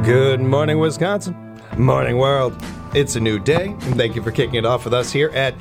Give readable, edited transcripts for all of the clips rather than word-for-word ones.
Good morning, Wisconsin. Morning, world. It's a new day, and thank you for kicking it off with us here at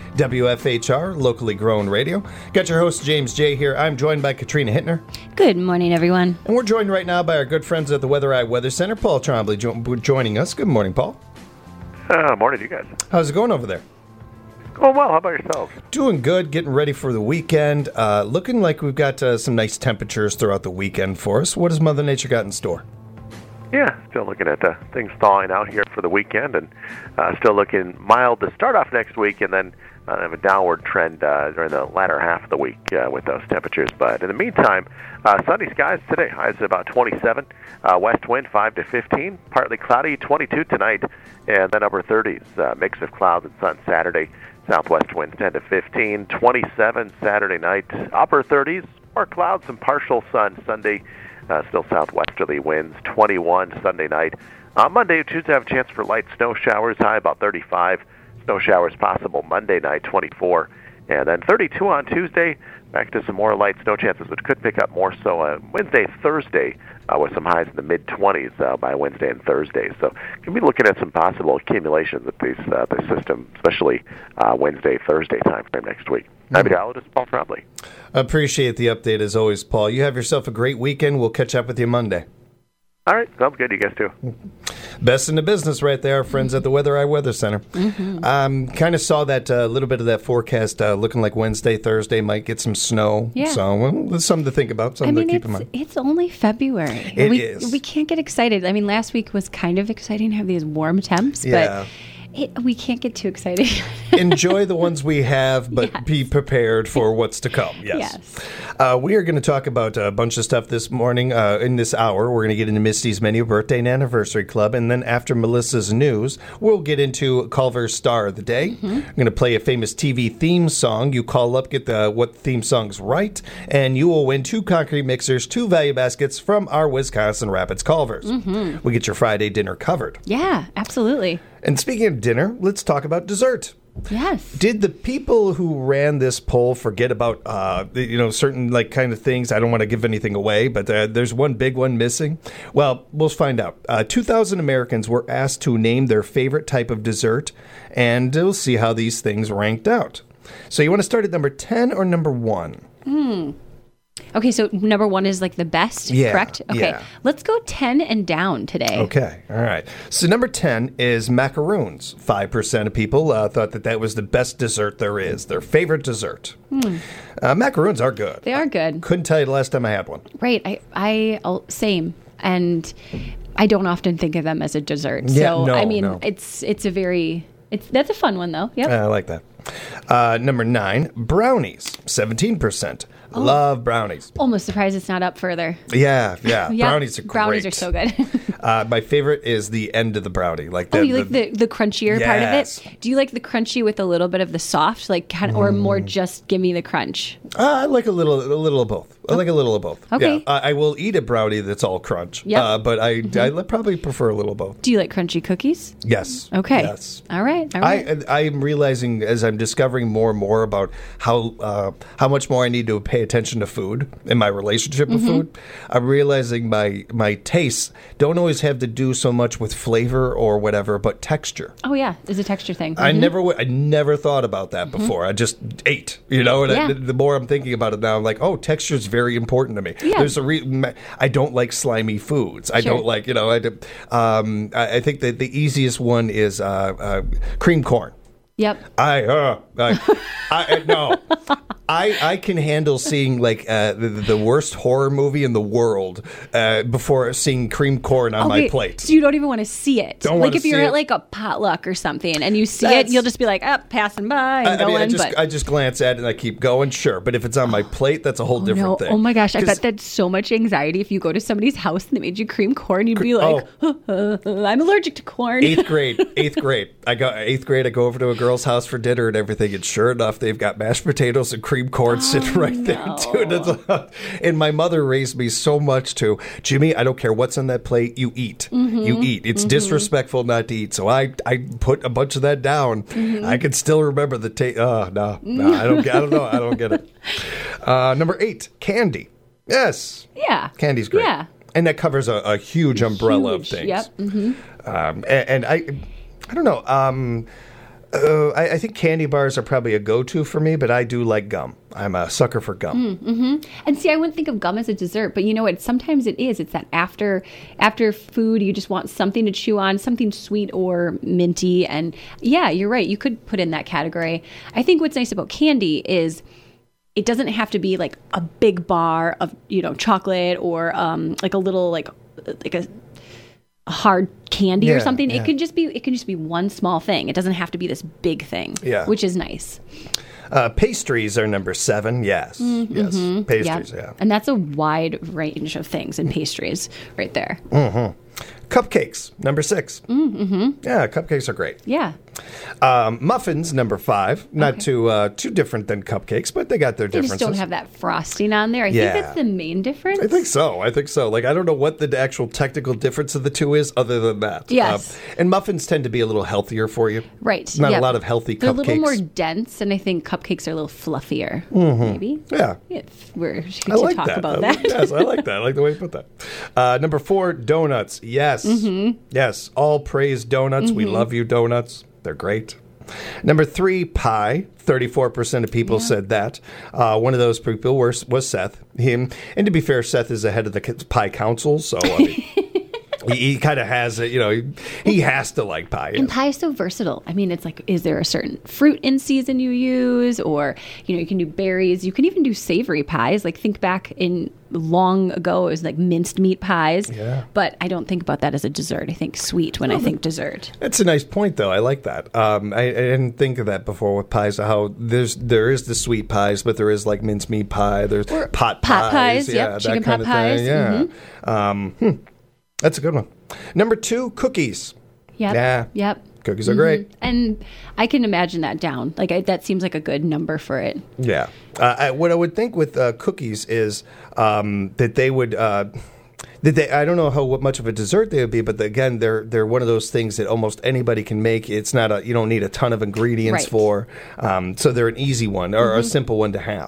WFHR, locally grown radio. Got your host, James J. here. I'm joined by Katrina Hittner. Good morning, everyone. And we're joined right now by our good friends at the Weather Eye Weather Center, Paul Trombley, joining us. Good morning, Paul. Morning, you guys. How's it going over there? Going well. How about yourselves? Doing good, getting ready for the weekend. Looking like we've got some nice temperatures throughout the weekend for us. What has Mother Nature got in store? Yeah, still looking at things thawing out here for the weekend, and still looking mild to start off next week, and then have a downward trend during the latter half of the week with those temperatures. But in the meantime, sunny skies today. Highs about 27. West wind 5 to 15. Partly cloudy, 22 tonight, and then upper 30s. Mix of clouds and sun Saturday. Southwest winds 10 to 15. 27 Saturday night. Upper 30s. More clouds and partial sun Sunday. Still southwesterly winds, 21 Sunday night. On Monday and Tuesday, have a chance for light snow showers, high about 35. Snow showers possible Monday night, 24. And then 32 on Tuesday, back to some more light snow chances, which could pick up more so Wednesday, Thursday, with some highs in the mid-20s by Wednesday and Thursday. So can be looking at some possible accumulations with this system, especially Wednesday, Thursday timeframe next week. Meteorologist Paul Trombley. Appreciate the update as always, Paul. You have yourself a great weekend. We'll catch up with you Monday. All right. Sounds good. You guys too. Best in the business right there, our friends at the Weather Eye Weather Center. Mm-hmm. Kind of saw that little bit of that forecast looking like Wednesday, Thursday might get some snow. Yeah. So there's something to think about, something to keep in mind. It's only February. It is. We can't get excited. I mean, last week was kind of exciting to have these warm temps, Yeah. but we can't get too excited. Enjoy the ones we have, but Yes. be prepared for what's to come. Yes. We are going to talk about a bunch of stuff this morning. In this hour, we're going to get into Misty's Menu Birthday and Anniversary Club. And then after Melissa's news, we'll get into Culver's Star of the Day. Mm-hmm. I'm going to play a famous TV theme song. You call up, get what theme song's right, and you will win 2 concrete mixers, 2 value baskets from our Wisconsin Rapids Culvers. Mm-hmm. We get your Friday dinner covered. Yeah, absolutely. And speaking of dinner, let's talk about dessert. Yes. Did the people who ran this poll forget about, certain kind of things? I don't want to give anything away, but there's one big one missing. Well, we'll find out. 2,000 Americans were asked to name their favorite type of dessert, and we'll see how these things ranked out. So you want to start at number 10 or number 1? Okay, so number 1 is like the best, Yeah, correct? Okay, yeah. let's go 10 and down today. Okay, all right. So number 10 is macaroons. 5% of people thought that was the best dessert there is, their favorite dessert. Macaroons are good. They are good. Couldn't tell you the last time I had one. Right. I same. And I don't often think of them as a dessert. Yeah, So, no, I mean, no. that's a fun one, though. Yep. I like that. Number 9, brownies. 17%. Love brownies. Almost surprised it's not up further. Yeah. Yeah, Brownies are great. Brownies are so good. My favorite is the end of the brownie. Like You like the crunchier part of Yes. it? Do you like the crunchy with a little bit of the soft, or more just give me the crunch? I like a little of both. I like a little of both. Okay. Yeah, I will eat a brownie that's all crunch. Yep. But I probably prefer a little of both. Do you like crunchy cookies? Yes. Okay. Yes. All right. I'm realizing as I'm discovering more and more about how much more I need to pay attention to food in my relationship with food. I'm realizing my tastes don't always have to do so much with flavor or whatever, but texture. Oh yeah, it's a texture thing. I never thought about that before. I just ate, and Yeah. the more I'm thinking about it now, I'm like, oh, texture is very important to me. Yeah. There's a reason I don't like slimy foods. I Sure. don't like, I think that the easiest one is cream corn. Yep. No. I can handle seeing the worst horror movie in the world before seeing cream corn on my plate. So you don't even want to see it. Don't wanna if you're see at it. like a potluck or something and you see it, you'll just be like, passing by and going. I just glance at it and I keep going, sure. But if it's on my plate, that's a whole different thing. Oh my gosh, I 'Cause- bet that's so much anxiety if you go to somebody's house and they made you cream corn. You'd be like, I'm allergic to corn. Eighth grade. I go over to a girl's house for dinner and everything, and sure enough, they've got mashed potatoes and cream corn sitting right there too. And my mother raised me so much to, Jimmy, I don't care what's on that plate, you eat. You eat. It's disrespectful not to eat. So I put a bunch of that down. I can still remember the taste. I don't know. I don't get it. Number 8, candy. Yes. Yeah. Candy's great. Yeah. And that covers a huge umbrella of Huge, things. yep. Mm-hmm. And I don't know. I think candy bars are probably a go-to for me, but I do like gum. I'm a sucker for gum. And see, I wouldn't think of gum as a dessert, but you know what? Sometimes it is. It's that after food, you just want something to chew on, something sweet or minty. And yeah, you're right. You could put in that category. I think what's nice about candy is it doesn't have to be like a big bar of, chocolate or like a little like a hard candy or something. Yeah. It can just be one small thing. It doesn't have to be this big thing, which is nice. Pastries are number 7. Yes. Yes. Pastries, yeah. And that's a wide range of things in pastries right there. Cupcakes, number 6. Yeah, cupcakes are great. Yeah. Muffins, number 5. Not too different than cupcakes, but they got their They differences. just don't have that frosting on there. I think that's the main difference. I think so. Like, I don't know what the actual technical difference of the two is other than that. Yes. And muffins tend to be a little healthier for you. Right. Not a lot of healthy They're cupcakes. a little more dense, and I think cupcakes are a little fluffier, maybe. Yeah. If we're I to like talk that. about that. Yes, I like that. I like the way you put that. Number 4, donuts. Yes. Yes. All praise donuts. We love you, donuts. They're great. Number 3, pie. 34% of people said that. One of those people was Seth. And to be fair, Seth is the head of the pie council, so I mean, he kind of has it. He has to like pie. And pie is so versatile. I mean, it's like, is there a certain fruit in season you use? Or, you can do berries. You can even do savory pies. Like, think back in long ago, it was like minced meat pies. Yeah. But I don't think about that as a dessert. I think sweet when I think dessert. That's a nice point, though. I like that. I didn't think of that before with pies. How there is the sweet pies, but there is like mincemeat pie. There's pot pies. Yep. Chicken pot pies. Thing. Yeah. That's a good one. Number 2, cookies. Yep. Yeah. Yep. Cookies are great. And I can imagine that down. Like, that seems like a good number for it. Yeah. What I would think with cookies is that they would. I don't know what much of a dessert they would be, but again, they're one of those things that almost anybody can make. It's not you don't need a ton of ingredients for, so they're an easy one or a simple one to have.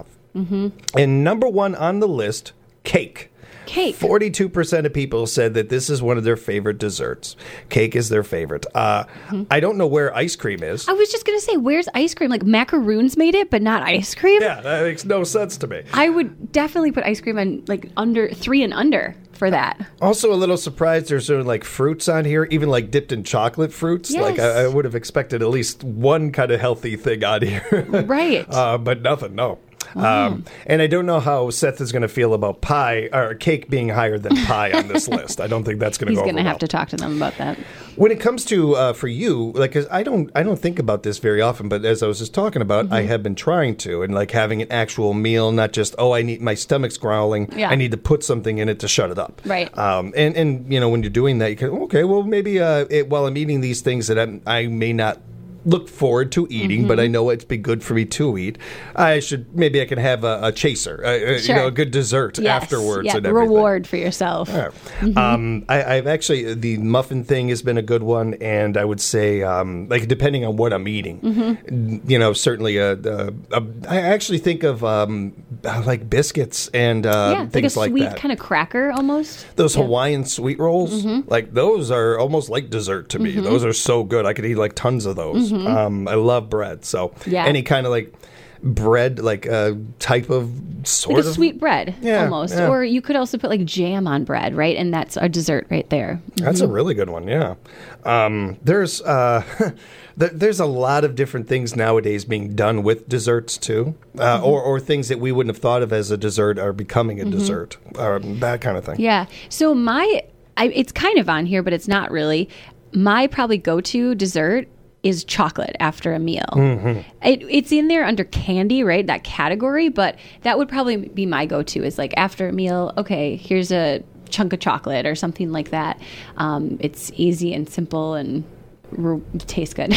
And number 1 on the list, cake. Cake. 42% of people said that this is one of their favorite desserts. Cake is their favorite. I don't know where ice cream is. I was just going to say, where's ice cream? Like, macaroons made it, but not ice cream? Yeah, that makes no sense to me. I would definitely put ice cream on, like, under 3 and under for that. Also, a little surprised there's sort of like fruits on here, even like dipped in chocolate fruits. Yes. Like, I would have expected at least one kind of healthy thing on here. Right. But nothing, no. And I don't know how Seth is going to feel about pie or cake being higher than pie on this list. I don't think that's going to go over well. He's going to have to talk to them about that. When it comes to for you, like, 'cause I don't think about this very often, but as I was just talking about, I have been trying to, and like having an actual meal, not just I need my stomach's growling, I need to put something in it to shut it up. Right. And when you're doing that, you can well maybe while I'm eating these things that I may not look forward to eating, but I know it'd be good for me to eat. I can have a chaser, a good dessert afterwards. Yeah, and everything. Reward for yourself. Yeah. I've actually, the muffin thing has been a good one, and I would say, like, depending on what I'm eating, certainly I actually think of like biscuits and things like like a that. sweet kind of cracker almost. Those Hawaiian sweet rolls, like those are almost like dessert to me. Those are so good. I could eat like tons of those. I love bread, so any kind of like bread, like type of sort of sweet bread, almost. Yeah. Or you could also put like jam on bread, right? And that's a dessert right there. That's a really good one. Yeah. There's there's a lot of different things nowadays being done with desserts too, or things that we wouldn't have thought of as a dessert are becoming a dessert, that kind of thing. Yeah. So it's kind of on here, but it's not really. My probably go-to dessert is chocolate after a meal. It's in there under candy, right? That category, but that would probably be my go-to is like after a meal, okay, here's a chunk of chocolate or something like that. It's easy and simple and tastes good.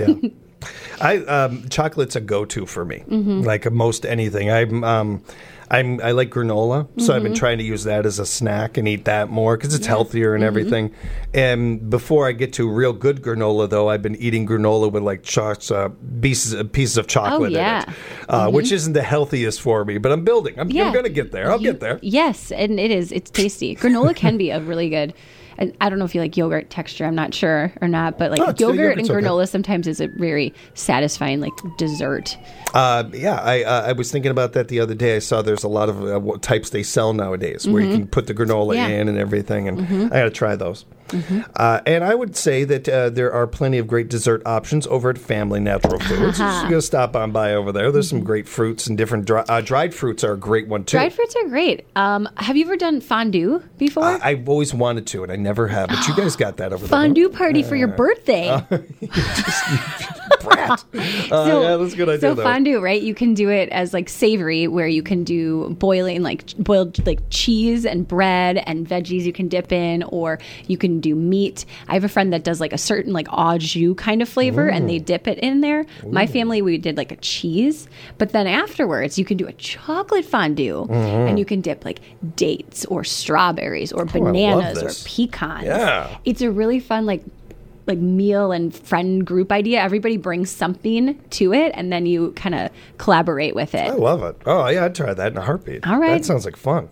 Yeah. Chocolate's a go-to for me. Like most anything. I like granola, so I've been trying to use that as a snack and eat that more because it's healthier and everything. And before I get to real good granola, though, I've been eating granola with like pieces of chocolate in it, which isn't the healthiest for me. But I'm building. I'm going to get there. I'll get there. Yes, and it is. It's tasty. Granola can be a really good. I don't know if you like yogurt texture. I'm not sure or not, but like yogurt and granola sometimes is a very satisfying like dessert. I was thinking about that the other day. I saw there's a lot of what types they sell nowadays where you can put the granola in and everything, and I got to try those. And I would say that there are plenty of great dessert options over at Family Natural Foods. Just go stop on by over there. There's some great fruits and different dried fruits are a great one too. Dried fruits are great. Have you ever done fondue before? I've always wanted to, and I never have. But you guys got that over there. Fondue party for your birthday. Brat. That's a good idea. So fondue, right? You can do it as like savory, where you can do boiled like cheese and bread and veggies you can dip in, or you can do meat. I have a friend that does like a certain like au jus kind of flavor, and they dip it in there. My family, we did like a cheese, but then afterwards you can do a chocolate fondue, and you can dip like dates or strawberries or bananas or pecans. Yeah, it's a really fun like meal and friend group idea. Everybody brings something to it, and then you kind of collaborate with it. I love it. Oh yeah, I'd try that in a heartbeat. All right, that sounds like fun.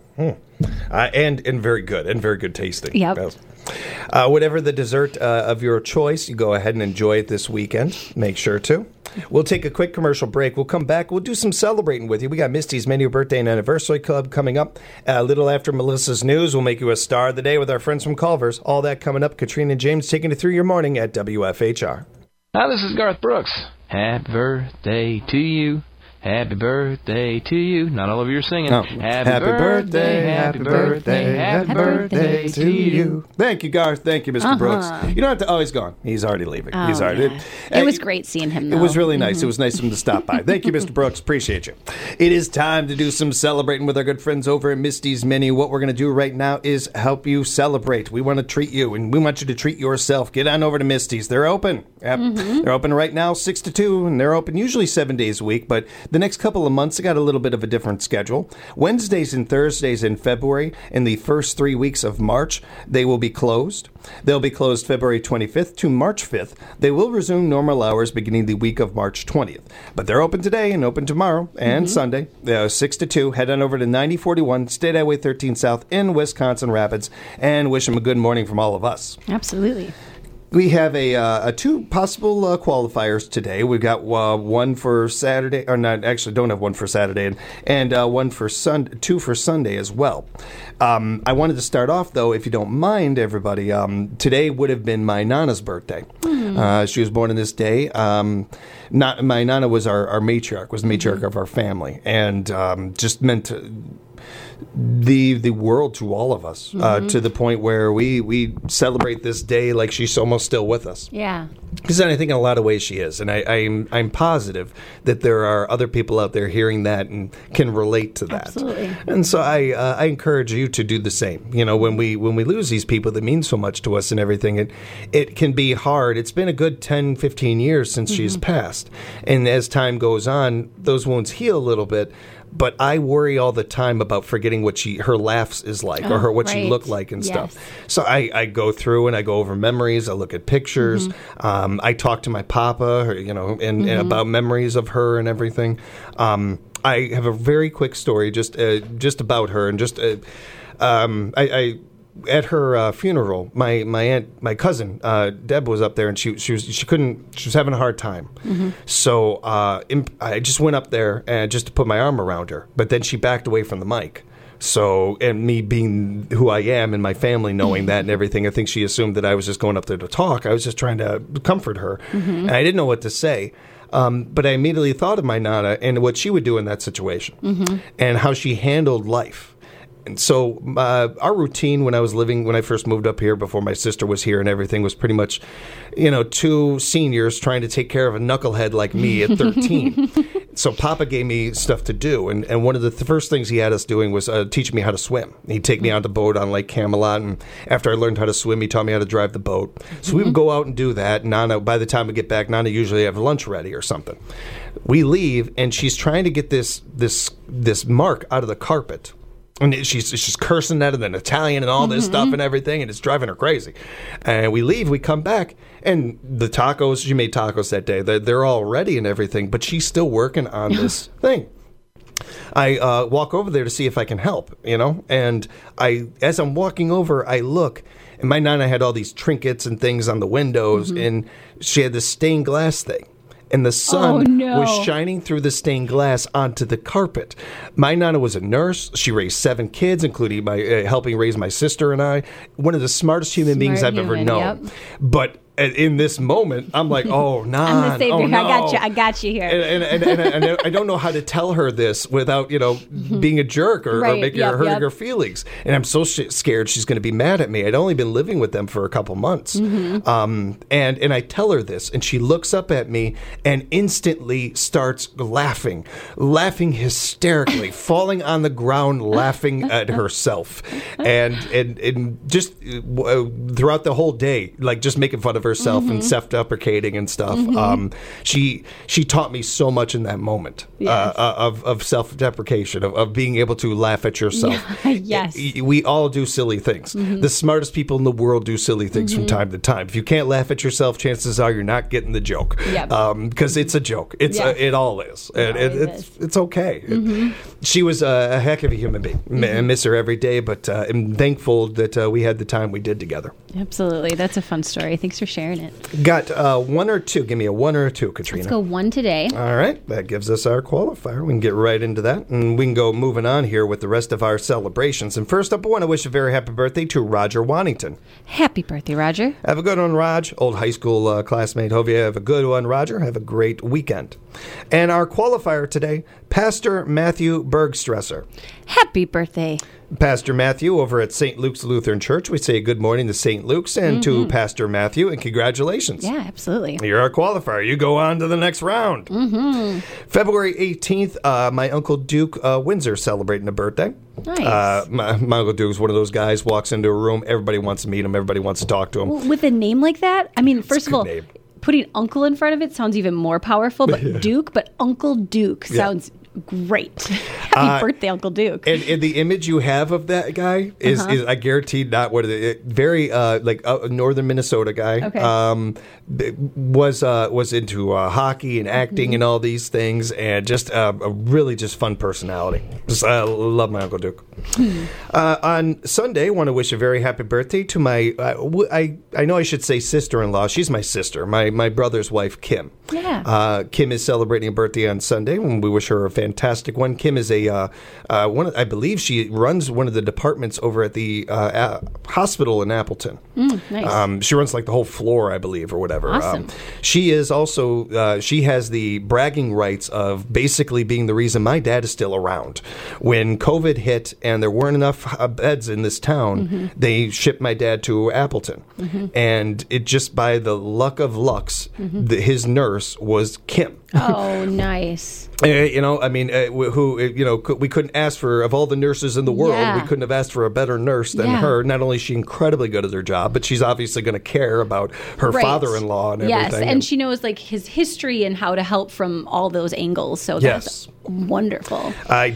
And very good and very good tasting. Yep. Yes. Whatever the dessert of your choice, you go ahead and enjoy it this weekend. Make sure to. We'll take a quick commercial break. We'll come back. We'll do some celebrating with you. We got Misty's Menu Birthday and Anniversary Club coming up. A little after Melissa's news, we'll make you a star of the day with our friends from Culver's. All that coming up. Katrina and James taking it through your morning at WFHR. Hi, this is Garth Brooks. Happy birthday to you. Happy birthday to you. Not all of you are singing. No. Happy birthday, happy birthday, happy birthday to you. Thank you, Garth. Thank you, Mr. Brooks. You don't have to. Oh, he's gone. He's already leaving. He's already. It was great seeing him, though. It was really nice. It was nice of him to stop by. Thank you, Mr. Brooks. Appreciate you. It is time to do some celebrating with our good friends over at Misty's Menu. What we're going to do right now is help you celebrate. We want to treat you, and we want you to treat yourself. Get on over to Misty's. They're open. Yep. They're open right now, 6 to 2, and they're open usually 7 days a week, but the next couple of months, they got a little bit of a different schedule. Wednesdays and Thursdays in February, in the first 3 weeks of March, they will be closed. They'll be closed February 25th to March 5th. They will resume normal hours beginning the week of March 20th. But they're open today and open tomorrow and Sunday, 6 to 2. Head on over to 9041 State Highway 13 South in Wisconsin Rapids, and wish them a good morning from all of us. Absolutely. We have a two possible qualifiers today. We've got one for Saturday, or not, actually don't have one for Saturday, and one for two for Sunday as well. I wanted to start off, though, if you don't mind, everybody, today would have been my Nana's birthday. She was born on this day. My Nana was our matriarch, was the matriarch of our family, and just meant the world to all of us, to the point where we celebrate this day like she's almost still with us. Yeah. Because I think in a lot of ways she is, and I'm positive that there are other people out there hearing that and can relate to that. Absolutely. And so I encourage you to do the same. You know, when we lose these people that mean so much to us and everything, it can be hard. It's been a good 10, 15 years since she's passed, and as time goes on, those wounds heal a little bit. But I worry all the time about forgetting what her laughs is like, or what she looked like and stuff. So I go through and I go over memories. I look at pictures. I talk to my papa, and about memories of her and everything. I have a very quick story just about her, and just I at her funeral, my cousin Deb was up there, and she was having a hard time. So I just went up there and just to put my arm around her, but then she backed away from the mic. So, and me being who I am and my family knowing that and everything, I think she assumed that I was just going up there to talk. I was just trying to comfort her, and I didn't know what to say. But I immediately thought of my Nana and what she would do in that situation, and how she handled life. And so our routine when I first moved up here before my sister was here and everything was pretty much, two seniors trying to take care of a knucklehead like me at 13. So Papa gave me stuff to do, and one of the first things he had us doing was teaching me how to swim. He'd take me on the boat on Lake Camelot, and after I learned how to swim, he taught me how to drive the boat. So we would go out and do that. Nana, by the time we get back, Nana usually have lunch ready or something. We leave, and she's trying to get this mark out of the carpet. And she's cursing at it in Italian and all this stuff and everything, and it's driving her crazy. And we leave, we come back, and the tacos, she made tacos that day. They're all ready and everything, but she's still working on this thing. I walk over there to see if I can help, and as I'm walking over, I look, and my Nana had all these trinkets and things on the windows, and she had this stained glass thing. And the sun was shining through the stained glass onto the carpet. My Nana was a nurse. She raised 7 kids, including helping raise my sister and I. One of the smartest human beings I've ever known. Yep. But in this moment, I'm like, oh, Nan. I'm the savior. Oh, no. I got you here. And I don't know how to tell her this without, being a jerk or making her hurting her feelings. And I'm so scared she's going to be mad at me. I'd only been living with them for a couple months. And I tell her this, and she looks up at me and instantly starts laughing hysterically, falling on the ground, laughing at herself. And just throughout the whole day, like just making fun of herself and self-deprecating and stuff. She taught me so much in that moment of self-deprecation, of being able to laugh at yourself. Yes. We all do silly things. The smartest people in the world do silly things from time to time. If you can't laugh at yourself, chances are you're not getting the joke. Because it's a joke. It all is. And it's okay. She was a heck of a human being. I miss her every day, but I'm thankful that we had the time we did together. Absolutely. That's a fun story. Thanks for sharing it. Got 1 or 2. Give me a 1 or a 2, Katrina. Let's go 1 today. All right. That gives us our qualifier. We can get right into that. And we can go moving on here with the rest of our celebrations. And first up, I want to wish a very happy birthday to Roger Wannington. Happy birthday, Roger. Have a good one, Raj. Old high school classmate. Hope you have a good one, Roger. Have a great weekend. And our qualifier today, Pastor Matthew Bergstresser. Happy birthday. Pastor Matthew over at St. Luke's Lutheran Church. We say good morning to St. Luke's and to Pastor Matthew, and congratulations. Yeah, absolutely. You're our qualifier. You go on to the next round. February 18th, my Uncle Duke Windsor celebrating a birthday. Nice. My Uncle Duke's one of those guys, walks into a room, everybody wants to meet him, everybody wants to talk to him. Well, with a name like that, I mean, first of all, putting uncle in front of it sounds even more powerful, but Duke, but Uncle Duke sounds great. Happy birthday, Uncle Duke. And the image you have of that guy is I guarantee not what it is. Very like a northern Minnesota guy. Okay. Was into hockey and acting and all these things, and just a really just fun personality. I love my Uncle Duke. On Sunday, I want to wish a very happy birthday to my I know I should say sister-in-law. She's my sister, my brother's wife, Kim. Yeah. Kim is celebrating a birthday on Sunday, and we wish her a fantastic one. Kim is I believe she runs one of the departments over at the hospital in Appleton. Nice. She runs like the whole floor, I believe, or whatever. Awesome. She is also she has the bragging rights of basically being the reason my dad is still around. When COVID hit and there weren't enough beds in this town, they shipped my dad to Appleton, and it just by the luck of lucks, his nurse was Kim. Oh, nice. I mean, we couldn't ask for, of all the nurses in the world, we couldn't have asked for a better nurse than her. Not only is she incredibly good at her job, but she's obviously going to care about her father-in-law and everything. Yes, and she knows like his history and how to help from all those angles. So that's wonderful. I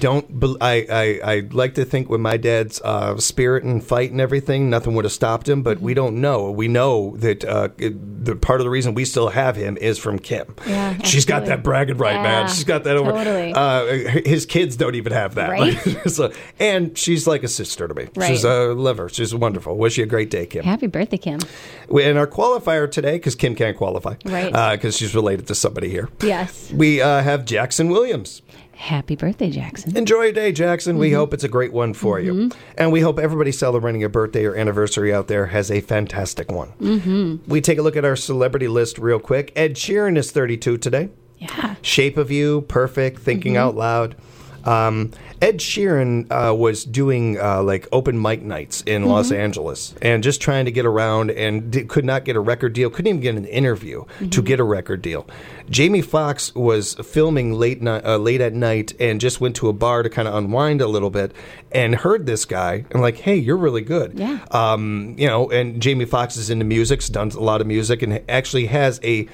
like to think with my dad's spirit and fight and everything, nothing would have stopped him, but we don't know. We know that the part of the reason we still have him is from Kim. Yeah, she's got that bragging right, man. She's got that over. Totally. His kids don't even have that. Right? And she's like a sister to me. Right. She's love her. She's wonderful. Wish you a great day, Kim. Happy birthday, Kim. And our qualifier today, because Kim can't qualify, right? Because she's related to somebody here. Yes. We have Jackson Williams. Happy birthday, Jackson. Enjoy your day, Jackson. We hope it's a great one for you. And we hope everybody celebrating a birthday or anniversary out there has a fantastic one. We take a look at our celebrity list real quick. Ed Sheeran is 32 today. Yeah. Shape of You, Perfect, Thinking Out Loud. Ed Sheeran was doing like open mic nights in Los Angeles and just trying to get around and could not get a record deal, couldn't even get an interview to get a record deal. Jamie Foxx was filming late at night and just went to a bar to kind of unwind a little bit and heard this guy and like, hey, you're really good. Yeah. And Jamie Foxx is into music, has done a lot of music, and actually has a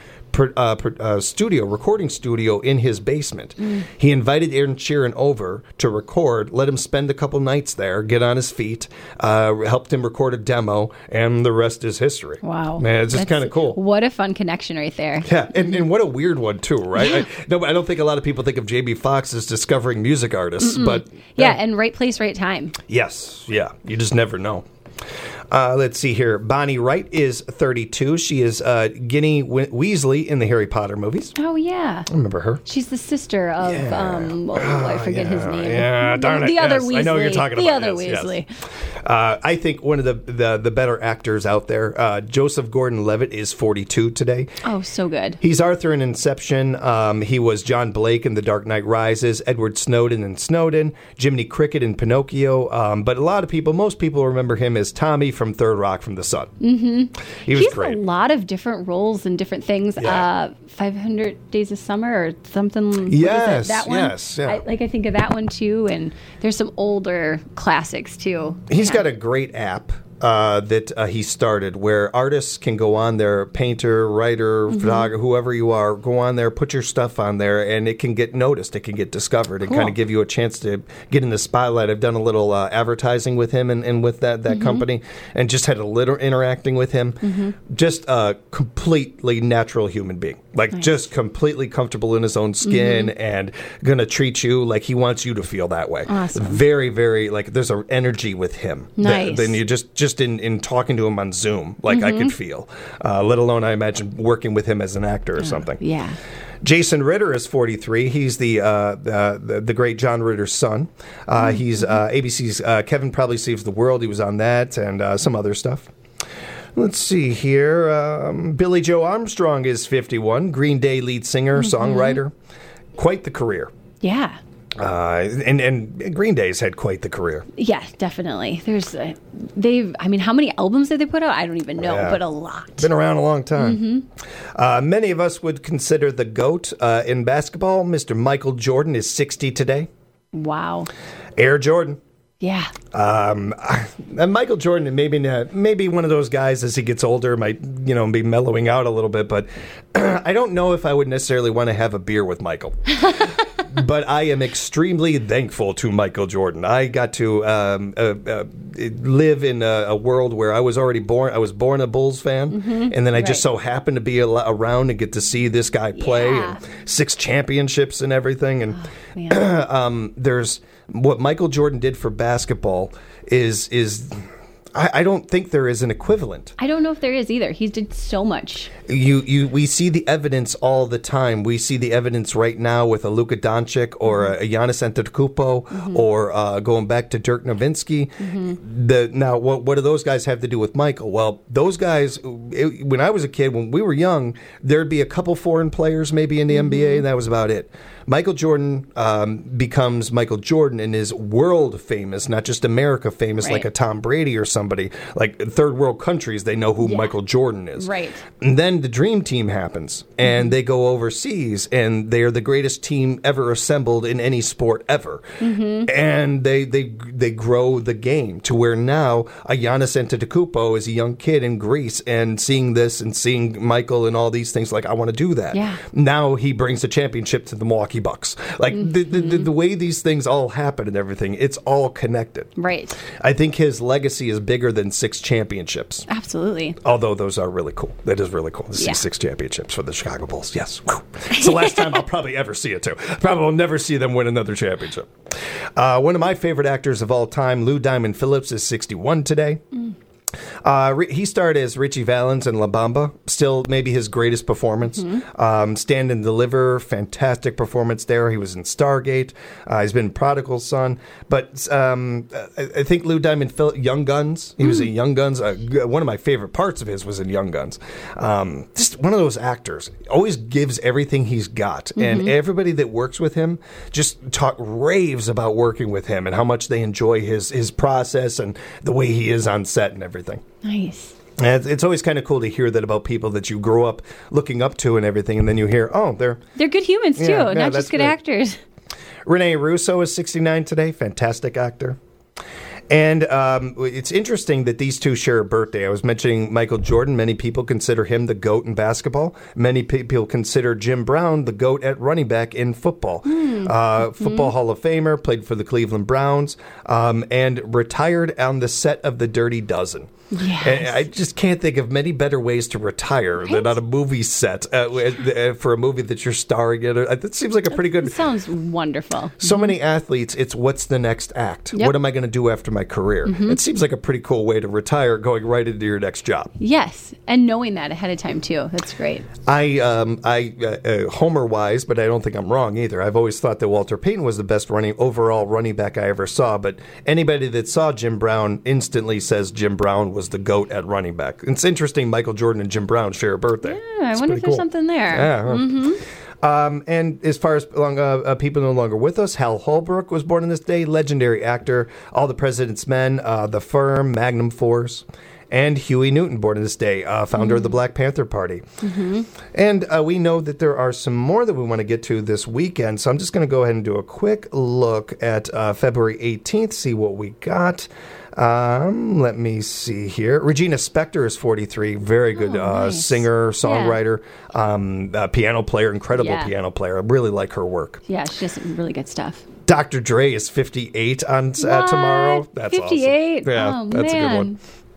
recording studio in his basement. He invited Ed Sheeran over to record, let him spend a couple nights there, get on his feet, helped him record a demo, and the rest is history. Wow. Man, it's just kind of cool. What a fun connection right there. Yeah, and what a weird one, too, right? I don't think a lot of people think of Jamie Foxx as discovering music artists, but... Yeah, and right place, right time. Yes, yeah. You just never know. Let's see here. Bonnie Wright is 32. She is Ginny Weasley in the Harry Potter movies. Oh, yeah. I remember her. She's the sister of, I forget his name. Yeah, darn it. The other yes. Weasley. I know what you're talking about. The other yes, Weasley. Yes. I think one of the better actors out there, Joseph Gordon-Levitt, is 42 today. Oh, so good. He's Arthur in Inception. He was John Blake in The Dark Knight Rises, Edward Snowden in Snowden, Jiminy Cricket in Pinocchio. But most people remember him as Tommy from Third Rock from the Sun. Mm-hmm. He was great. A lot of different roles and different things. Yeah. 500 Days of Summer or something. Yes, that one. yes. Yeah. I think of that one too. And there's some older classics too. He's got a great app that he started where artists can go on there, painter, writer, photographer, whoever you are, go on there, put your stuff on there, and it can get noticed. It can get discovered and kind of give you a chance to get in the spotlight. I've done a little advertising with him and with that company, and just had a little interacting with him. Just a completely natural human being. Like, just completely comfortable in his own skin and going to treat you like he wants you to feel that way. Awesome. Very, very, like, there's an energy with him. Nice. Then you just in talking to him on Zoom, like I could feel, let alone I imagine working with him as an actor or something. Yeah. Jason Ritter is 43. He's the great John Ritter's son. He's ABC's Kevin Probably Saves the World. He was on that and some other stuff. Let's see here. Billy Joe Armstrong is 51. Green Day lead singer, songwriter. Quite the career. Yeah. And Green Day's had quite the career. Yeah, definitely. There's how many albums did they put out? I don't even know, but a lot. Been around a long time. Many of us would consider the GOAT in basketball. Mr. Michael Jordan is 60 today. Wow. Air Jordan. Yeah. And Michael Jordan, maybe one of those guys as he gets older might, be mellowing out a little bit, but I don't know if I would necessarily want to have a beer with Michael. But I am extremely thankful to Michael Jordan. I got to live in a world where I was already born. I was born a Bulls fan, and then I just so happened to be around and get to see this guy play, and 6 championships and everything. And there's what Michael Jordan did for basketball is. I don't think there is an equivalent. I don't know if there is either. He did so much. We see the evidence all the time. We see the evidence right now with a Luka Doncic or a Giannis Antetokounmpo or going back to Dirk Nowitzki. Now, what do those guys have to do with Michael? Well, those guys, when I was a kid, when we were young, there'd be a couple foreign players maybe in the NBA, and that was about it. Michael Jordan becomes Michael Jordan and is world famous, not just America famous like a Tom Brady or somebody. Like third world countries, they know who Michael Jordan is. Right. And then the Dream Team happens, and they go overseas, and they are the greatest team ever assembled in any sport ever. And they grow the game to where now a Giannis Antetokounmpo is a young kid in Greece and seeing this and seeing Michael and all these things like, I want to do that. Yeah. Now he brings the championship to the Milwaukee Bucks. Like the way these things all happen and everything, it's all connected. Right. I think his legacy is bigger than 6 championships. Absolutely. Although those are really cool. That is really cool to see 6 championships for the Chicago Bulls. Yes. Whew. It's the last time I'll probably ever see it, too. Probably will never see them win another championship. One of my favorite actors of all time, Lou Diamond Phillips, is 61 today. He starred as Richie Valens in La Bamba, still maybe his greatest performance. Stand and Deliver, fantastic performance there. He was in Stargate. He's been Prodigal Son. But I think Lou Diamond, Young Guns, he was in Young Guns. One of my favorite parts of his was in Young Guns. Just one of those actors. Always gives everything he's got. And everybody that works with him just raves about working with him and how much they enjoy his process and the way he is on set and everything. Nice. And it's always kind of cool to hear that about people that you grow up looking up to and everything, and then you hear, oh, they're good humans too, not just good actors. Rene Russo is 69 today, fantastic actor. And it's interesting that these two share a birthday. I was mentioning Michael Jordan. Many people consider him the GOAT in basketball. Many people consider Jim Brown the GOAT at running back in football. Football Hall of Famer, played for the Cleveland Browns, and retired on the set of The Dirty Dozen. Yes. And I just can't think of many better ways to retire than on a movie set for a movie that you're starring in. That seems like a pretty good... It sounds wonderful. So many athletes, it's what's the next act? What am I going to do after my career? It seems like a pretty cool way to retire, going right into your next job. Yes, and knowing that ahead of time too. That's great. I Homer-wise, but I don't think I'm wrong either. I've always thought that Walter Payton was the best overall running back I ever saw, but anybody that saw Jim Brown instantly says Jim Brown was the GOAT at running back. It's interesting Michael Jordan and Jim Brown share a birthday. Yeah, I wonder if there's something there. Yeah. And as far as people no longer with us, Hal Holbrook was born on this day, legendary actor, All the President's Men, The Firm, Magnum Force, and Huey Newton, born on this day, founder of the Black Panther Party. And we know that there are some more that we want to get to this weekend, so I'm just going to go ahead and do a quick look at February 18th, see what we got. Let me see here. Regina Spektor is 43. Very good nice. singer, songwriter, piano player, incredible piano player. I really like her work. Yeah, she does some really good stuff. Dr. Dre is 58 on tomorrow. That's 58? Awesome. Yeah, that's a good one.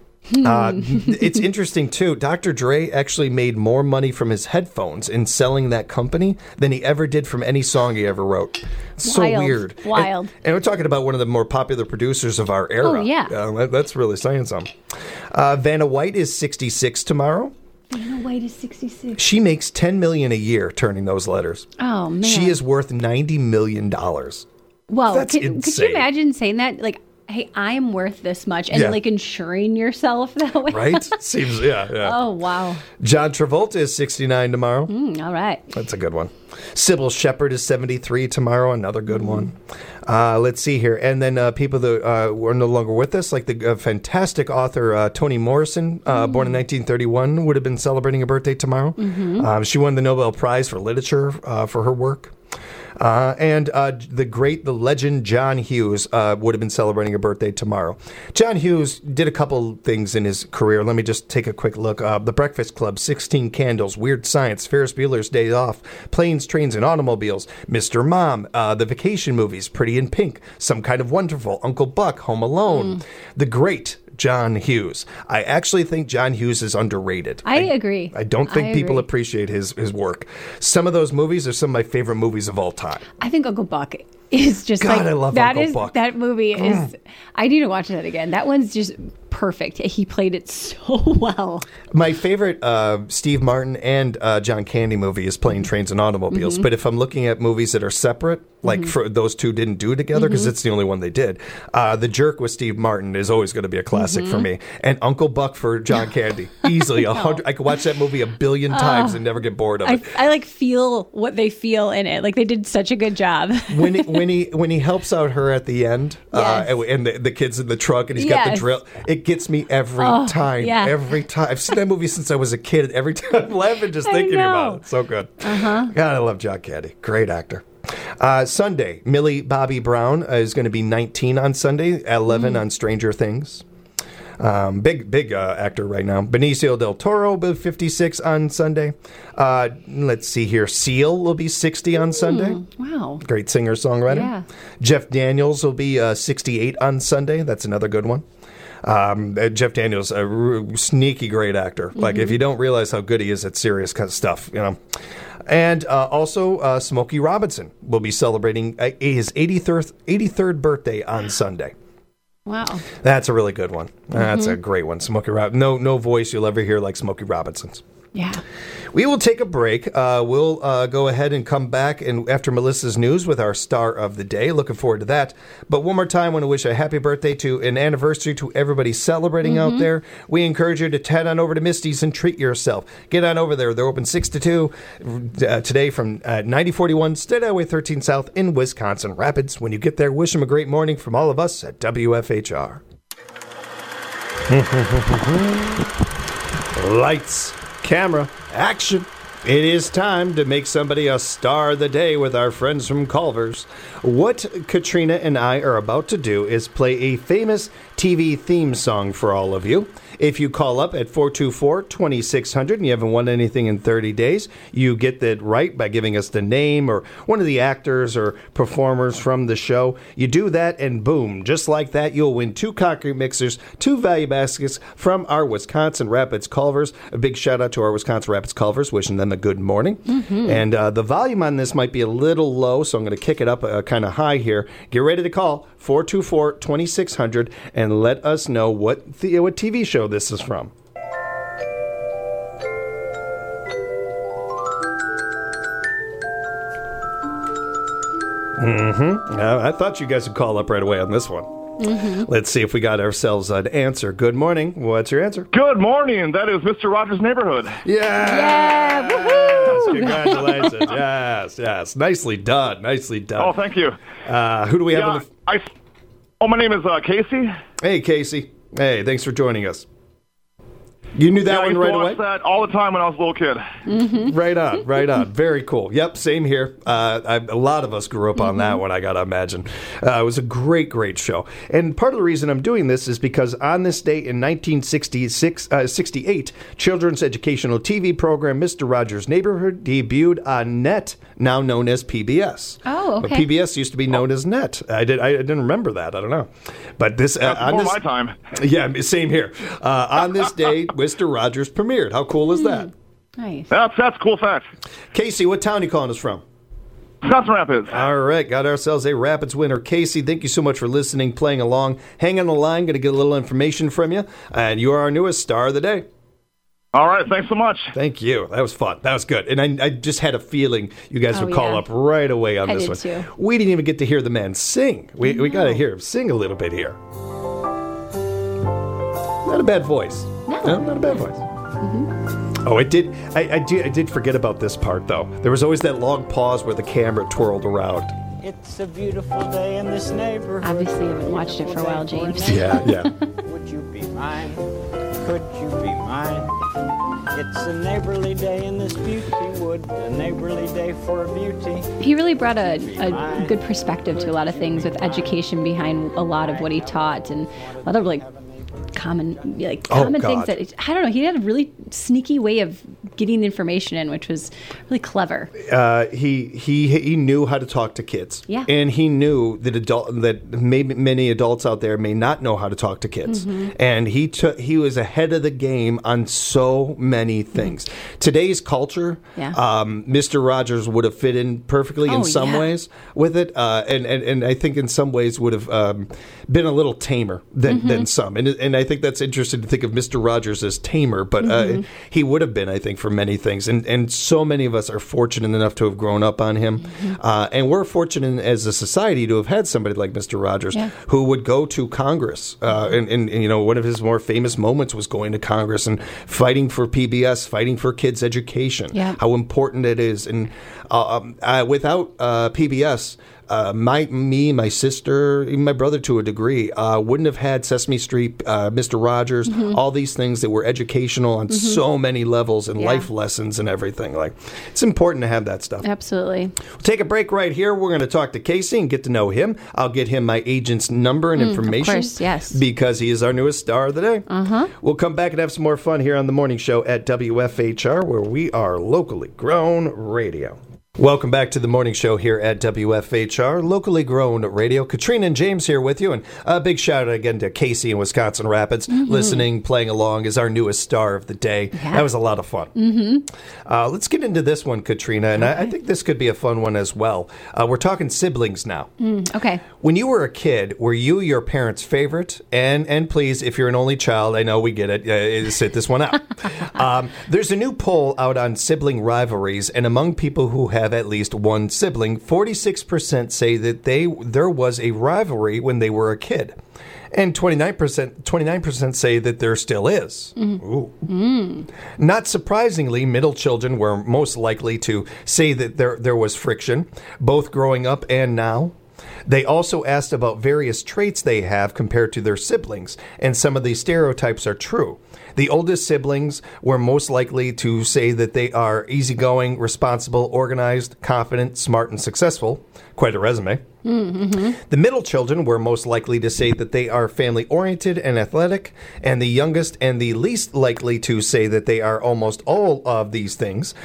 It's interesting too. Dr. Dre actually made more money from his headphones in selling that company than he ever did from any song he ever wrote. So weird. Wild. And we're talking about one of the more popular producers of our era. Oh, yeah. That's really saying something. Vanna White is 66 tomorrow. Vanna White is 66. She makes $10 million a year turning those letters. Oh, man. She is worth $90 million. Well, That's could insane. you imagine saying that? Like, hey, I am worth this much, and like insuring yourself that way. Right? Seems, yeah. Oh, wow. John Travolta is 69 tomorrow. All right. That's a good one. Sybil Shepherd is 73 tomorrow. Another good one. Let's see here. And then people that were no longer with us, like the fantastic author Toni Morrison, born in 1931, would have been celebrating a birthday tomorrow. She won the Nobel Prize for Literature for her work. And the legend John Hughes would have been celebrating a birthday tomorrow. John Hughes did a couple things in his career. Let me just take a quick look. The Breakfast Club, 16 Candles, Weird Science, Ferris Bueller's Day Off, Planes, Trains, and Automobiles, Mr. Mom, the Vacation Movies, Pretty in Pink, Some Kind of Wonderful, Uncle Buck, Home Alone, The Great John Hughes. I actually think John Hughes is underrated. I agree. I don't think people appreciate his work. Some of those movies are some of my favorite movies of all time. I think Uncle Buck is just God, I love Uncle Buck. That movie is... I need to watch that again. That one's just perfect. He played it so well. My favorite Steve Martin and John Candy movie is Plane, Trains, and Automobiles. But if I'm looking at movies that are separate, like for those two didn't do together, because it's the only one they did, The Jerk with Steve Martin is always going to be a classic for me. And Uncle Buck for John Candy. Easily. 100. I could watch that movie a billion times and never get bored of it. I like feel what they feel in it. Like they did such a good job. when he helps out her at the end, and the kids in the truck, and he's got the drill, it gets me every time. Yeah. Every time. I've seen that movie since I was a kid. Every time I'm laughing just thinking about it. So good. God, I love John Candy. Great actor. Sunday, Millie Bobby Brown is going to be 19 on Sunday, 11 on Stranger Things. Big actor right now. Benicio del Toro will be 56 on Sunday. Let's see here. Seal will be 60 on Sunday. Wow. Great singer-songwriter. Yeah. Jeff Daniels will be 68 on Sunday. That's another good one. Jeff Daniels, a sneaky great actor. Like, if you don't realize how good he is at serious kind of stuff, you know. And also, Smokey Robinson will be celebrating his 83rd birthday on Sunday. Wow. That's a really good one. That's a great one. Smokey Robinson. No voice you'll ever hear like Smokey Robinson's. Yeah. We will take a break. We'll go ahead and come back and after Melissa's news with our star of the day. Looking forward to that. But one more time, I want to wish a happy birthday to an anniversary to everybody celebrating out there. We encourage you to head on over to Misty's and treat yourself. Get on over there. They're open 6 to 2 today from 9041 State Highway 13 South in Wisconsin Rapids. When you get there, wish them a great morning from all of us at WFHR. Lights. Camera, action. It is time to make somebody a star of the day with our friends from Culver's. What Katrina and I are about to do is play a famous TV theme song for all of you. If you call up at 424-2600 and you haven't won anything in 30 days, you get that right by giving us the name or one of the actors or performers from the show. You do that and boom, just like that, you'll win 2 concrete mixers, 2 value baskets from our Wisconsin Rapids Culver's. A big shout out to our Wisconsin Rapids Culver's, wishing them a good morning. And the volume on this might be a little low, so I'm going to kick it up kind of high here. Get ready to call 424-2600 and let us know what TV show this is from. I thought you guys would call up right away on this one. Let's see if we got ourselves an answer. Good morning. What's your answer? Good morning. That is Mr. Rogers' Neighborhood. Yeah! Woohoo! Congratulations. Yes. Nicely done. Oh, thank you. Who do we have on the... my name is Casey. Hey, Casey. Hey, thanks for joining us. You knew that one right away? I used to watch that all the time when I was a little kid. Right on. Very cool. Yep, same here. A lot of us grew up on that one, I got to imagine. It was a great show. And part of the reason I'm doing this is because on this day in 1968, children's educational TV program Mr. Rogers' Neighborhood debuted on NET, now known as PBS. Oh, okay. But PBS used to be known as NET. I didn't remember that. I don't know. But this... before my time. Yeah, same here. On this day... Mr. Rogers premiered. How cool is that? Nice. That's cool fact. Casey, what town are you calling us from? Wisconsin Rapids. All right, got ourselves a Rapids winner. Casey, thank you so much for listening, playing along. Hang on the line, going to get a little information from you. And you are our newest star of the day. All right, thanks so much. Thank you. That was fun. That was good. And I just had a feeling you guys would call up right away on this one. Too. We didn't even get to hear the man sing. We got to hear him sing a little bit here. Not a bad voice. No, not a bad voice. Oh, it did. I did forget about this part, though. There was always that long pause where the camera twirled around. It's a beautiful day in this neighborhood. Obviously, I haven't watched it for a while, James. Yeah. Would you be mine? Could you be mine? It's a neighborly day in this beauty wood, a neighborly day for beauty. He really brought a good perspective to a lot of things with education behind a lot of what he taught and a lot of common things that I don't know. He had a really sneaky way of getting information in, which was really clever. He knew how to talk to kids. Yeah, and he knew that maybe many adults out there may not know how to talk to kids. And he was ahead of the game on so many things. Today's culture, Mr. Rogers would have fit in perfectly in some ways with it, and I think in some ways would have been a little tamer than some. And I think that's interesting to think of Mr. Rogers as tamer, but he would have been, I think, for many things. And so many of us are fortunate enough to have grown up on him. And we're fortunate as a society to have had somebody like Mr. Rogers who would go to Congress. And one of his more famous moments was going to Congress and fighting for PBS, fighting for kids' education, how important it is. And without PBS, my sister, even my brother to a degree, wouldn't have had Sesame Street, Mr. Rogers, all these things that were educational on so many levels and life lessons and everything. It's important to have that stuff. Absolutely. We'll take a break right here. We're going to talk to Casey and get to know him. I'll get him my agent's number and information. Of course, yes. Because he is our newest star of the day. We'll come back and have some more fun here on the morning show at WFHR, where we are locally grown radio. Welcome back to the morning show here at WFHR, locally grown radio. Katrina and James here with you, and a big shout out again to Casey in Wisconsin Rapids, listening, playing along as our newest star of the day. Yeah. That was a lot of fun. Let's get into this one, Katrina, and I think this could be a fun one as well. We're talking siblings now. Okay. When you were a kid, were you your parents' favorite? And please, if you're an only child, I know we get it, sit this one out. There's a new poll out on sibling rivalries, and among people who have at least one sibling, 46% say that there was a rivalry when they were a kid. And 29% say that there still is. Not surprisingly, middle children were most likely to say that there was friction, both growing up and now. They also asked about various traits they have compared to their siblings, and some of these stereotypes are true. The oldest siblings were most likely to say that they are easygoing, responsible, organized, confident, smart, and successful. Quite a resume. The middle children were most likely to say that they are family-oriented and athletic, and the youngest and the least likely to say that they are almost all of these things.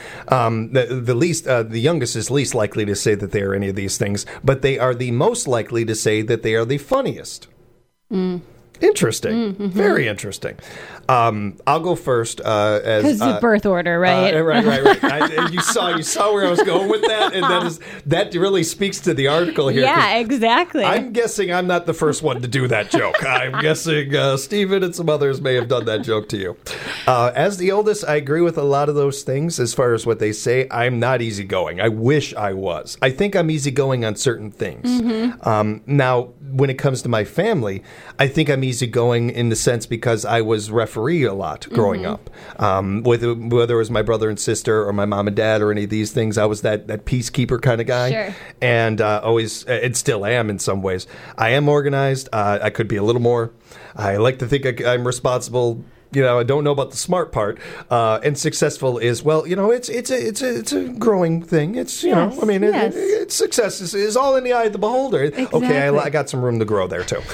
The youngest is least likely to say that they are any of these things, but they are the most likely to say that they are the funniest. Interesting. Very interesting. I'll go first. Because the birth order, right? Right. You saw where I was going with that, and that really speaks to the article here. Yeah, exactly. I'm guessing I'm not the first one to do that joke. I'm guessing Stephen and some others may have done that joke to you. As the oldest, I agree with a lot of those things as far as what they say. I'm not easygoing. I wish I was. I think I'm easygoing on certain things. Now, when it comes to my family, I think I'm easygoing in the sense because I was referee a lot growing up. Whether it was my brother and sister or my mom and dad or any of these things, I was that peacekeeper kind of guy. Sure. And always, and still am in some ways. I am organized. I could be a little more. I like to think I'm responsible. I don't know about the smart part. And successful is, well, it's a growing thing. It's, success is all in the eye of the beholder. Exactly. Okay, I got some room to grow there, too.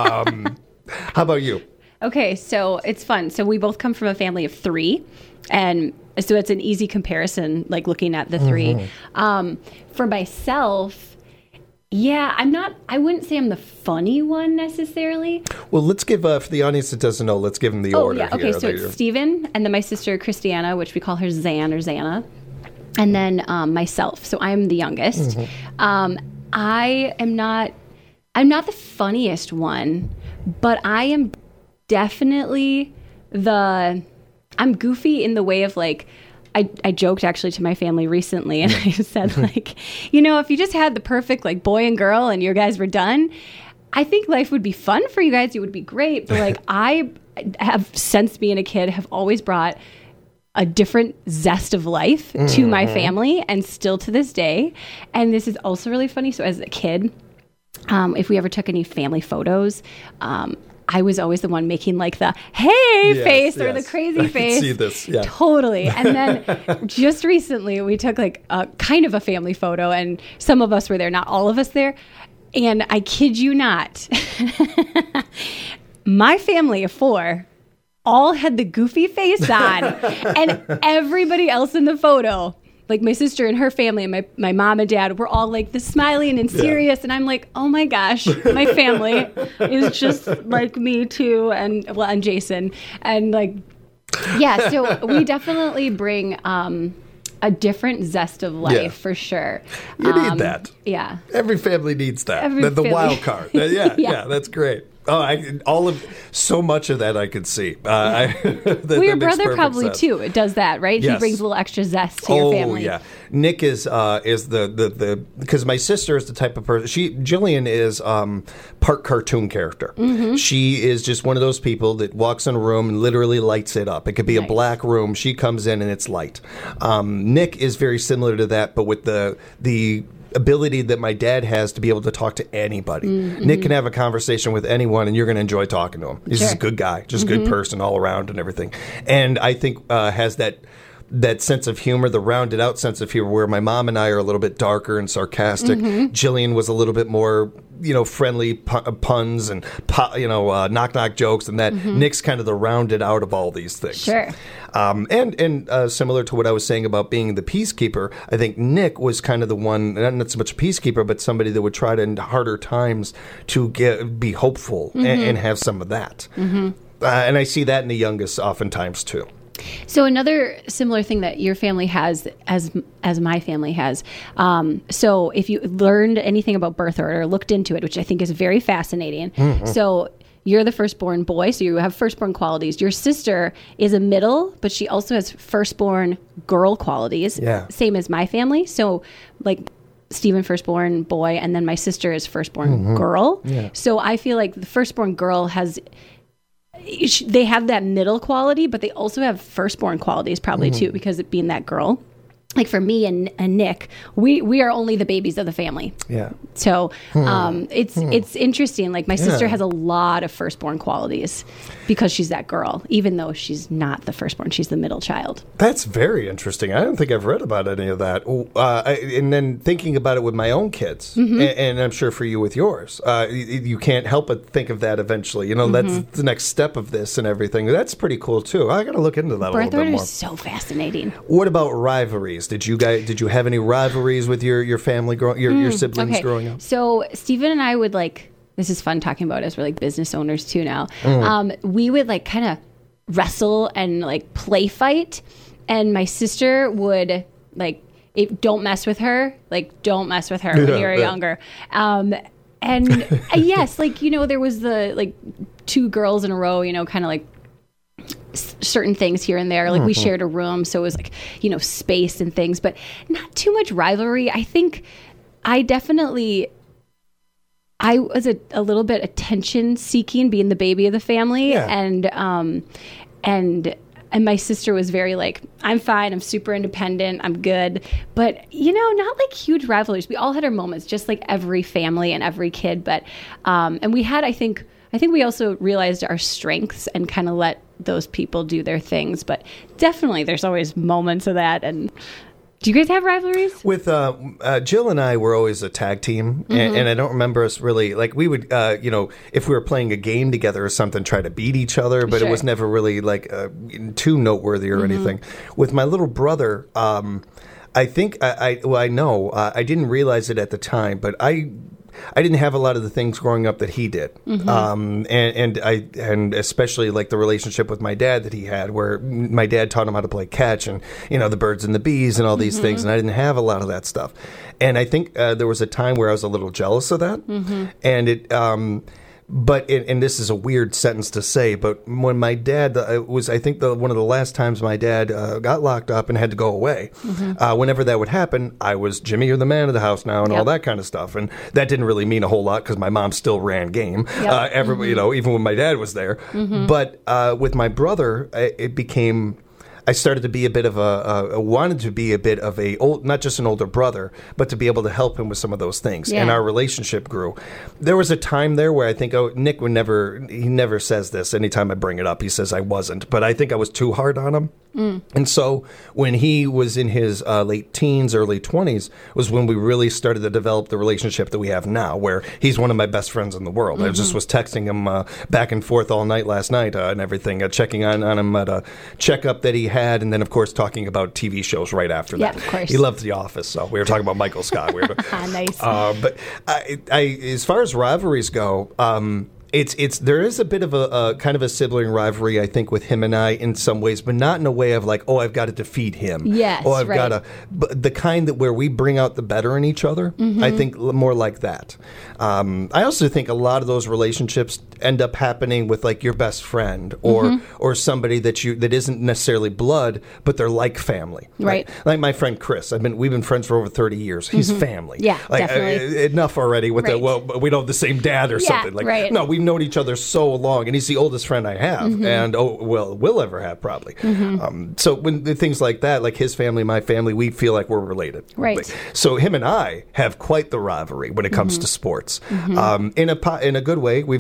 How about you? Okay, so it's fun. So we both come from a family of 3, and so it's an easy comparison, like looking at the 3. For myself, I wouldn't say I'm the funny one necessarily. Well, let's give, for the audience that doesn't know, let's give them the order. Yeah. Okay, so it's Stephen, and then my sister Christiana, which we call her Zan or Xana, and then myself. So I'm the youngest. I'm not the funniest one, but I am definitely I'm goofy in the way of like, I joked actually to my family recently, and I said like, if you just had the perfect like boy and girl and you guys were done, I think life would be fun for you guys. It would be great. But like I have, since being a kid, have always brought a different zest of life to my family, and still to this day. And this is also really funny. So as a kid, if we ever took any family photos, I was always the one making like the hey face or the crazy face. I can see this. Yeah. Totally. And then just recently we took like a kind of a family photo, and some of us were there, not all of us there. And I kid you not, my family of 4 all had the goofy face on, and everybody else in the photo, like my sister and her family and my mom and dad, were all like the smiling and serious. And I'm like, oh my gosh, my family is just like me too. And Jason. And like, yeah, so we definitely bring a different zest of life for sure. You need that. Yeah. Every family needs that. The family. wild card. Yeah, that's great. Oh, so much of that I could see. Your brother probably sense. Too. It does that, right? Yes. He brings a little extra zest to your family. Oh yeah. Nick is the because my sister is the type of person. Jillian is part cartoon character. She is just one of those people that walks in a room and literally lights it up. It could be a black room. She comes in and it's light. Nick is very similar to that, but with the ability that my dad has to be able to talk to anybody. Nick can have a conversation with anyone, and you're going to enjoy talking to him. He's just a good guy, just a good person all around and everything. And I think has that that sense of humor, the rounded out sense of humor, where my mom and I are a little bit darker and sarcastic. Jillian was a little bit more, friendly puns and knock knock jokes, and that Nick's kind of the rounded out of all these things. Sure. And similar to what I was saying about being the peacekeeper, I think Nick was kind of the one, not so much a peacekeeper, but somebody that would try to, in harder times, to be hopeful and have some of that. And I see that in the youngest oftentimes too. So another similar thing that your family has, as my family has, so if you learned anything about birth order, looked into it, which I think is very fascinating. So you're the firstborn boy, so you have firstborn qualities. Your sister is a middle, but she also has firstborn girl qualities, same as my family. So like Stephen, firstborn boy, and then my sister is firstborn girl. So I feel like the firstborn girl has... They have that middle quality, but they also have firstborn qualities probably too, because it being that girl. Like for me and Nick, we are only the babies of the family. Yeah. So it's interesting. Like my sister has a lot of firstborn qualities because she's that girl, even though she's not the firstborn. She's the middle child. That's very interesting. I don't think I've read about any of that. And then thinking about it with my own kids, and I'm sure for you with yours, you can't help but think of that eventually. That's the next step of this and everything. That's pretty cool too. I got to look into that a little bit more. Birth order is so fascinating. What about rivalries? Did you have any rivalries with your family your siblings growing up? So Stephen and I would this is fun talking about as we're like business owners too now. We would like kind of wrestle and like play fight, and my sister would don't mess with her when you're younger. And yes, there was the two girls in a row, kind of like certain things here and there. Like we shared a room, so it was space and things, but not too much rivalry. I think I was a little bit attention seeking, being the baby of the family, and my sister was very I'm fine, I'm super independent, I'm good, but not like huge rivalries. We all had our moments, just like every family and every kid, but and we had I think we also realized our strengths and kind of let those people do their things, but definitely there's always moments of that. And do you guys have rivalries? With Jill and I were always a tag team, and I don't remember us really, we would, if we were playing a game together or something, try to beat each other, but it was never really too noteworthy or anything. With my little brother, I think, I didn't realize it at the time, but I didn't have a lot of the things growing up that he did, and especially the relationship with my dad that he had, where my dad taught him how to play catch and the birds and the bees and all these things, and I didn't have a lot of that stuff. And I think there was a time where I was a little jealous of that, and it. And this is a weird sentence to say, but when my dad was, I think one of the last times my dad got locked up and had to go away, whenever that would happen, I was Jimmy, you're the man of the house now, and all that kind of stuff. And that didn't really mean a whole lot because my mom still ran game, everybody, even when my dad was there. But with my brother, it became... I started to be a bit of wanted to be a bit of not just an older brother, but to be able to help him with some of those things. And our relationship grew. There was a time there where I think Nick would he never says this. Anytime I bring it up, he says I wasn't. But I think I was too hard on him. And so when he was in his late teens, early 20s, was when we really started to develop the relationship that we have now, where he's one of my best friends in the world. I just was texting him back and forth all night last night and everything, checking on him at a checkup that he had, and then, of course, talking about TV shows right after that. Of course. He loved The Office, so we were talking about Michael Scott. Nice. But as far as rivalries go... there is a bit of a kind of a sibling rivalry, I think, with him and I in some ways, but not in a way of I've got to defeat him. Yes, I've got to, but the kind that where we bring out the better in each other. I think more like that. I also think a lot of those relationships end up happening with your best friend or somebody that isn't necessarily blood, but they're like family. Right. Like my friend Chris. We've been friends for over 30 years. He's family. Yeah, definitely. Enough already with we don't have the same dad or something. No, we've known each other so long, and he's the oldest friend I have, and will ever have probably. So when things like that, like his family, my family, we feel like we're related. Right. So him and I have quite the rivalry when it comes to sports. In a good way. We've never fought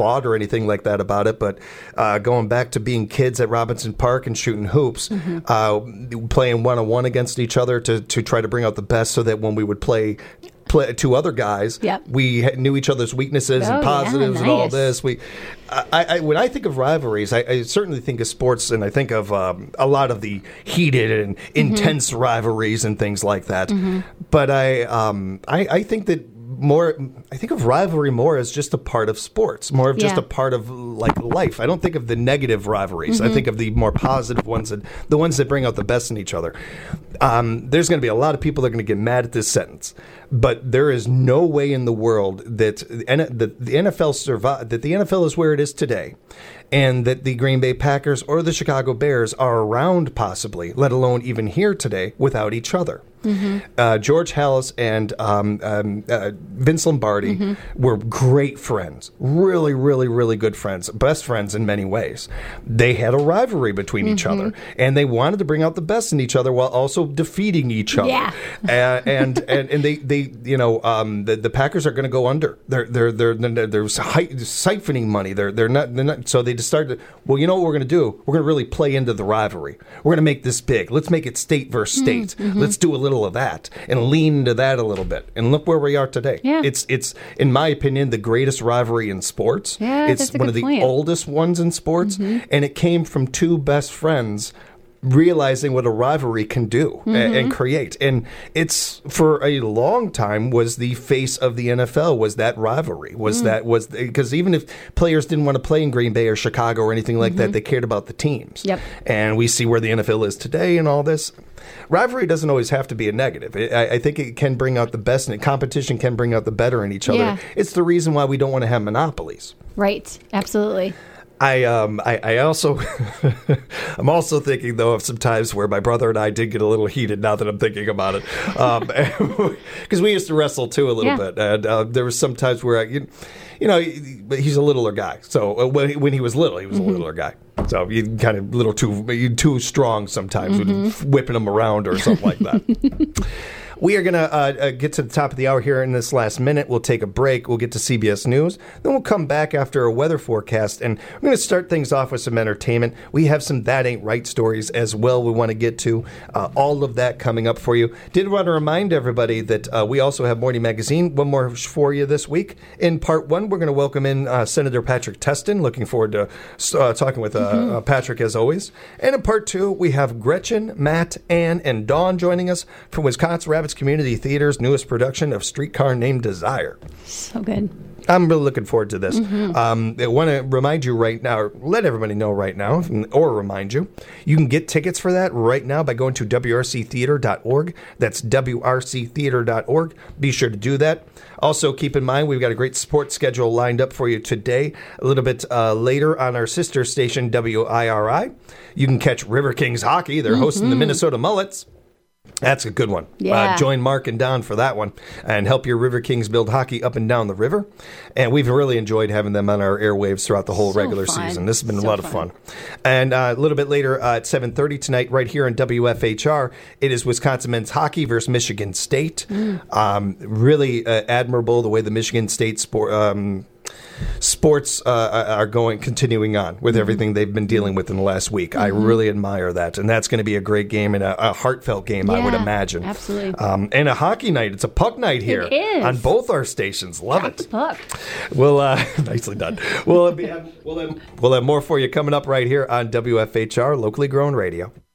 fought or anything like that about it, but going back to being kids at Robinson Park and shooting hoops, playing one-on-one against each other to try to bring out the best so that when we would play two other guys, we knew each other's weaknesses and positives and all this. When I think of rivalries, I certainly think of sports, and I think of a lot of the heated and intense rivalries and things like that. But I think that I think of rivalry more as just a part of sports, more of just a part of like life. I don't think of the negative rivalries. I think of the more positive ones, the ones that bring out the best in each other. There's going to be a lot of people that are going to get mad at this sentence, but there is no way in the world that the NFL survive, that the NFL is where it is today, and that the Green Bay Packers or the Chicago Bears are around possibly, let alone even here today, without each other. George Halas and Vince Lombardi were great friends, really, really, really good friends, best friends in many ways. They had a rivalry between each other, and they wanted to bring out the best in each other while also defeating each other. And they you know, the Packers are going to go under. They're siphoning money. They're not. So they just started. Well, you know what we're going to do? We're going to really play into the rivalry. We're going to make this big. Let's make it state versus state. Let's do a little of that and lean into that a little bit. And look where we are today. It's in my opinion the greatest rivalry in sports. It's one of the oldest ones in sports, and it came from two best friends realizing what a rivalry can do and create. And it's for a long time was the face of the NFL was that rivalry, was because even if players didn't want to play in Green Bay or Chicago or anything like that, they cared about the teams. And we see where the NFL is today and all this. Rivalry doesn't always have to be a negative. I think it can bring out the best, and competition can bring out the better in each other. It's the reason why we don't want to have monopolies. Right. Absolutely. I also I'm also thinking though of some times where my brother and I did get a little heated. Now that I'm thinking about it, because we used to wrestle too a little bit, and there was some times where you know, he's a littler guy. So when he was little, he was a littler guy. So you kind of too strong sometimes, whipping him around or something like that. We are going to get to the top of the hour here in this last minute. We'll take a break. We'll get to CBS News. Then we'll come back after a weather forecast, and we're going to start things off with some entertainment. We have some That Ain't Right stories as well we want to get to. All of that coming up for you. Did want to remind everybody that we also have Morning Magazine. One more for you this week. In part one, we're going to welcome in Senator Patrick Testin. Looking forward to talking with Patrick as always. And in part two, we have Gretchen, Matt, Ann, and Dawn joining us from Wisconsin Rapids Community Theater's newest production of Streetcar Named Desire. So good. I'm really looking forward to this. I want to remind you right now, or let everybody know right now, or remind you, you can get tickets for that right now by going to wrctheater.org. That's wrctheater.org. Be sure to do that. Also, keep in mind, we've got a great sports schedule lined up for you today. A little bit later on our sister station, WIRI, you can catch River Kings Hockey. They're hosting the Minnesota Mullets. That's a good one. Join Mark and Don for that one and help your River Kings build hockey up and down the river. And we've really enjoyed having them on our airwaves throughout the whole regular season. This has been a lot of fun. And a little bit later at 7:30 tonight, right here on WFHR, it is Wisconsin men's hockey versus Michigan State. Really admirable the way the Michigan State sports are continuing on with everything they've been dealing with in the last week. I really admire that, and that's going to be a great game and a heartfelt game, I would imagine. Absolutely. And a hockey night. It's a puck night here on both our stations. Love it. The puck. Well, nicely done. We'll have more for you coming up right here on WFHR, locally grown radio.